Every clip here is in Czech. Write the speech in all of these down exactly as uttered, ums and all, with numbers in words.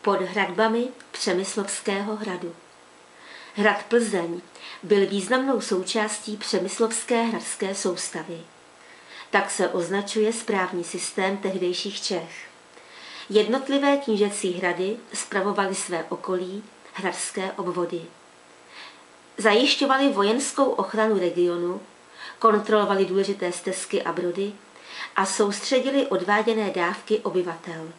pod hradbami Přemyslovského hradu. Hrad Plzeň byl významnou součástí přemyslovské hradské soustavy. Tak se označuje správní systém tehdejších Čech. Jednotlivé knížecí hrady spravovaly své okolí, hradské obvody. Zajišťovali vojenskou ochranu regionu, kontrolovali důležité stezky a brody a soustředili odváděné dávky obyvatel.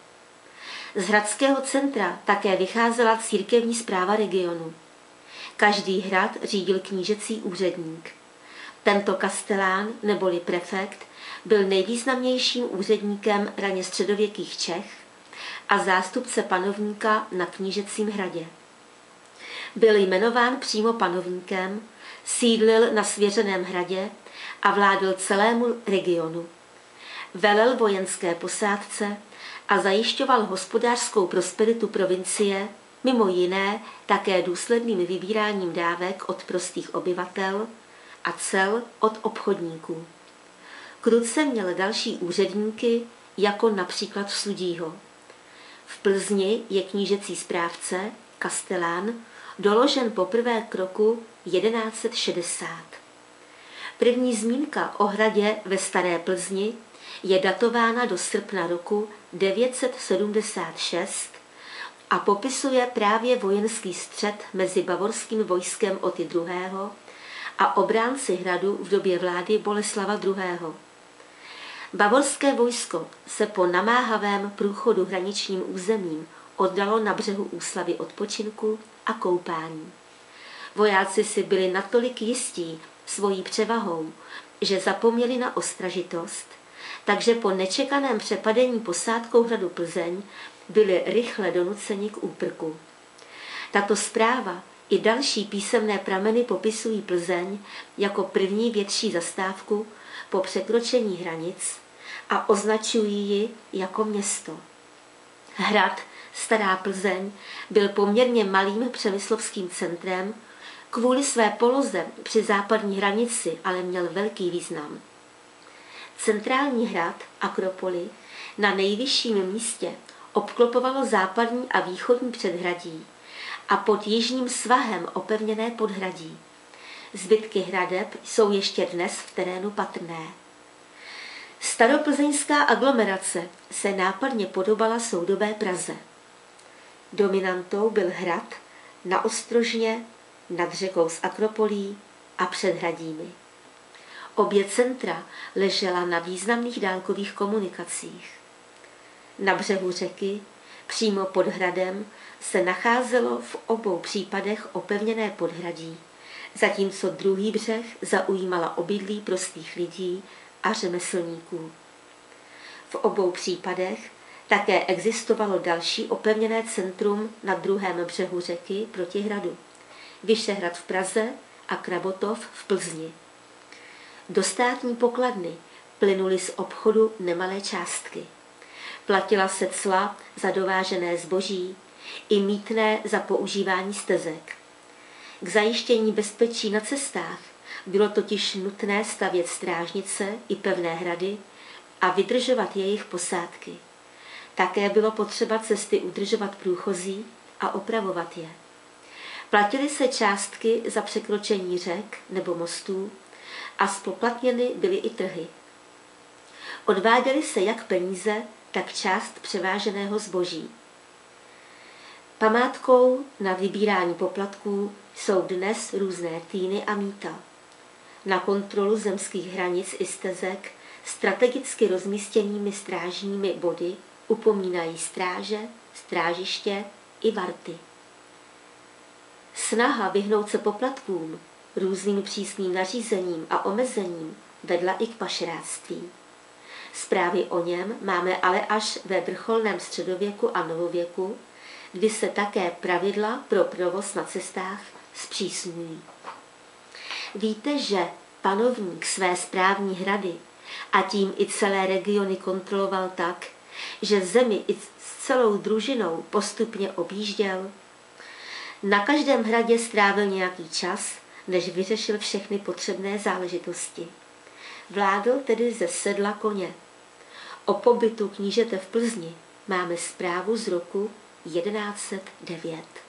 Z hradského centra také vycházela církevní správa regionu. Každý hrad řídil knížecí úředník. Tento kastelán neboli prefekt byl nejvýznamnějším úředníkem raně středověkých Čech a zástupce panovníka na knížecím hradě. Byl jmenován přímo panovníkem, sídlil na svěřeném hradě a vládl celému regionu. Velel vojenské posádce a zajišťoval hospodářskou prosperitu provincie, mimo jiné také důsledným vybíráním dávek od prostých obyvatel a cel od obchodníků. Kruce měl další úředníky, jako například sudího. V Plzni je knížecí správce, kastelán, doložen poprvé k roku jedenáct set šedesát. První zmínka o hradě ve Staré Plzni je datována do srpna roku devět set sedmdesát šest a popisuje právě vojenský střet mezi bavorským vojskem Oty druhého. a obránci hradu v době vlády Boleslava druhého. Bavorské vojsko se po namáhavém průchodu hraničním územím oddalo na břehu úslavy odpočinku a koupání. Vojáci si byli natolik jistí svojí převahou, že zapomněli na ostražitost, takže po nečekaném přepadení posádkou hradu Plzeň byli rychle donuceni k úprku. Tato zpráva i další písemné prameny popisují Plzeň jako první větší zastávku po překročení hranic a označují ji jako město. Hrad Stará Plzeň byl poměrně malým přemyslovským centrem, kvůli své poloze při západní hranici ale měl velký význam. Centrální hrad Akropoly na nejvyšším místě obklopovalo západní a východní předhradí a pod jižním svahem opevněné podhradí. Zbytky hradeb jsou ještě dnes v terénu patrné. Staroplzeňská aglomerace se nápadně podobala soudobé Praze. Dominantou byl hrad na Ostrožně, nad řekou s Akropolí a předhradími. Obě centra ležela na významných dálkových komunikacích. Na břehu řeky, přímo pod hradem, se nacházelo v obou případech opevněné podhradí, zatímco druhý břeh zaujímala obydlí prostých lidí a řemeslníků. V obou případech také existovalo další opevněné centrum na druhém břehu řeky proti hradu. Vyšehrad v Praze a Krabotov v Plzni. Do státní pokladny plynuly z obchodu nemalé částky. Platila se cla za dovážené zboží i mýtné za používání stezek. K zajištění bezpečí na cestách bylo totiž nutné stavět strážnice i pevné hrady a vydržovat jejich posádky. Také bylo potřeba cesty udržovat průchozí a opravovat je. Platily se částky za překročení řek nebo mostů a spoplatněny byly i trhy. Odváděly se jak peníze, tak část převáženého zboží. Památkou na vybírání poplatků jsou dnes různé týny a mýta. Na kontrolu zemských hranic i stezek strategicky rozmístěnými strážními body upomínají stráže, strážiště i varty. Snaha vyhnout se poplatkům, různým přísným nařízením a omezením vedla i k pašeráctví. Zprávy o něm máme ale až ve vrcholném středověku a novověku, kdy se také pravidla pro provoz na cestách zpřísňují. Víte, že panovník své správní hrady a tím i celé regiony kontroloval tak, že zemi i s celou družinou postupně objížděl? Na každém hradě strávil nějaký čas, než vyřešil všechny potřebné záležitosti. Vládl tedy ze sedla koně. O pobytu knížete v Plzni máme zprávu z roku jedenáct set devět.